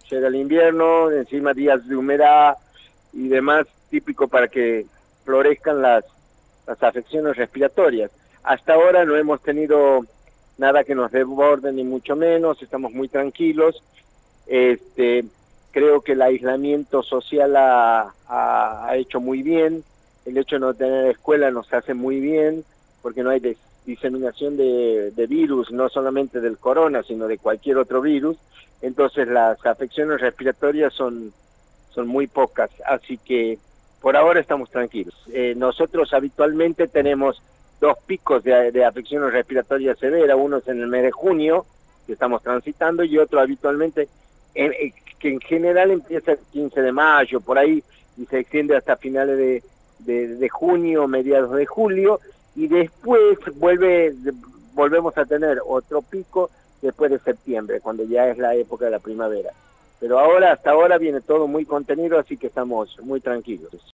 llega el invierno, encima días de humedad y demás, típico para que florezcan las afecciones respiratorias. Hasta ahora no hemos tenido nada que nos desborde, ni mucho menos, estamos muy tranquilos. Creo que el aislamiento social ha hecho muy bien, el hecho de no tener escuela nos hace muy bien, porque no hay diseminación de virus, no solamente del corona, sino de cualquier otro virus. Entonces las afecciones respiratorias son muy pocas, así que por ahora estamos tranquilos. Nosotros habitualmente tenemos dos picos de afecciones respiratorias severas, uno es en el mes de junio, que estamos transitando, y otro habitualmente, que en general empieza el 15 de mayo, por ahí, y se extiende hasta finales de junio, mediados de julio, y después volvemos a tener otro pico después de septiembre, cuando ya es la época de la primavera. Pero hasta ahora viene todo muy contenido, así que estamos muy tranquilos.